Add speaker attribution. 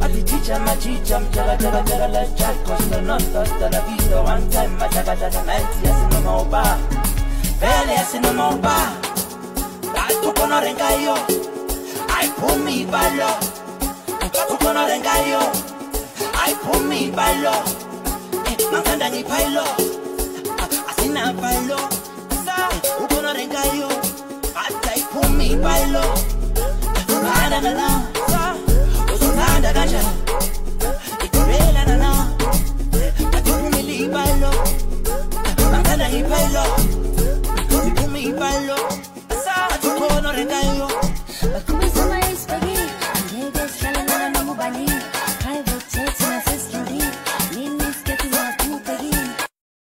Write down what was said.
Speaker 1: Chicha, my chicha, jaga jaga jaga, let's chat, cause no not hasta la vista. One time, my jaga jaga, 90, I see no more bar. Belly, I see no more bar. I took on a rengayo. I put me by law. I took on a rengayo. I put me by law. Nanganda ni by law. I see na by law. Uko na rengayo. I put me by law. Nada na na. Nada ganja.